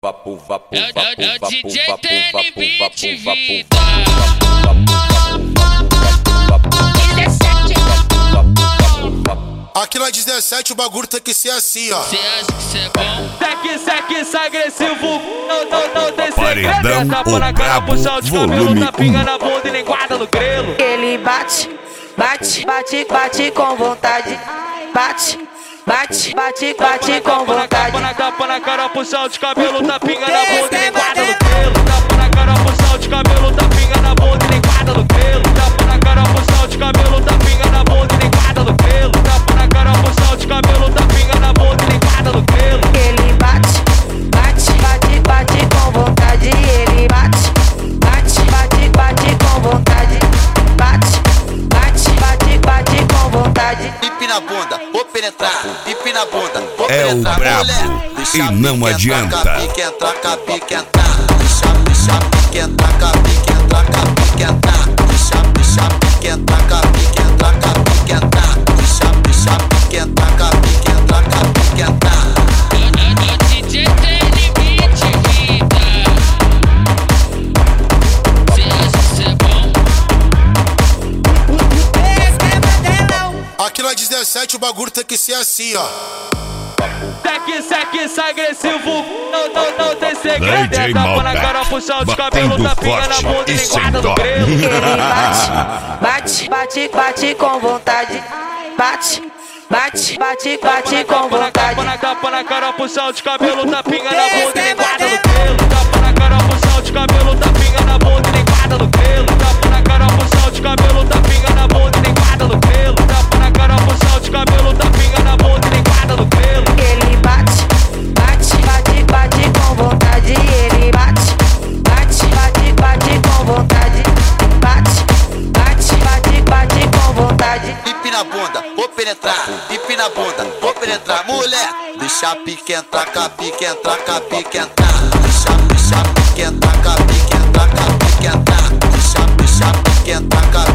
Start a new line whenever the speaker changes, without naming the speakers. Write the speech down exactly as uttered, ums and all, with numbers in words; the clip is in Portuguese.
Vapo, vapo,
É o
vapo,
D
vapo,
J
vapo,
T N
vapo,
vinte,
vapo,
vida.
Aqui na dezessete o bagulho tem que ser assim, ó.
Cê acha que cê é bom?
Seque, seque, sai agressivo. Não, não, não tem
Paredão,
segredo. Tapa
o
na cara,
brabo,
puxa os cabelos,
volume
tá pinga
um.
na bunda e nem guarda no grelo.
Ele bate, bate, bate, bate com vontade. Bate, bate, bate, bate com
Tapa na
vontade.
capa, na capa na cara, puxa os cabelos, tá pinga na bunda e nem guarda no grelo. Tapa na cara, puxa os cabelos, tá pinga na bunda e nem guarda no grelo. Tapa na cara, puxa os cabelos, tá pinga na bunda e nem guarda no grelo. Tapa na cara, puxa os cabelos, tá pinga na bunda e nem guarda no grelo.
Ele bate, bate, bate, bate com vontade. Ele bate, bate, bate, bate com vontade. Bate, bate, bate, bate com vontade.
Pipe na bunda, vou penetrar. Pipe na bunda, vou
É o
penetrar.
brabo,
Mulher, deixa
e
a
não
pique
adianta.
entrar, pique entrar, ca pique entrar. Deixa, deixa a pique entrar, ca pique entrar, ca pique entrar. Deixa, deixa a pique entrar, ca pique entrar, ca pique entrar. Deixa, deixa a pique entrar, ca pique entrar, ca pique entrar.
É o D J T N vinte, vida. Cê acha que cê é bom?
Aqui na dezessete o bagulho tem que ser assim, ó.
Seque, seque, sai agressivo. Não, não, não tem segredo.
D J
Tapa na
Malbec,
cara, puxa os
batendo
cabelos, tá pinga na
forte
bunda e
e
nem
sem
guarda
dó.
no grelo.
Ele bate, bate, bate, bate com vontade. Bate, bate, bate, bate com
Tapa na
vontade.
capa, na capa na cara, puxa os cabelos, tá pinga na bunda e nem guarda no grelo. Tapa na cara, puxa os cabelos, tá pinga na bunda e nem guarda no grelo. Tapa na cara, puxa os cabelos, tá pinga na bunda e nem guarda no grelo. Tapa na cara, puxa os cabelos, tá pinga na bunda e nem guarda no grelo.
Ele bate, bate, bate, bate com vontade. Ele bate, bate, bate, bate com vontade. Bate, bate, bate, bate com vontade.
Pipe na bunda, vou penetrar. Pipe na bunda, vou penetrar. Mulher, deixa a pique entrar, ca pique entrar, ca pique entrar. Deixa, deixa a pique entrar, ca pique entrar, ca pique entrar. Deixa, deixa a pique entrar, ca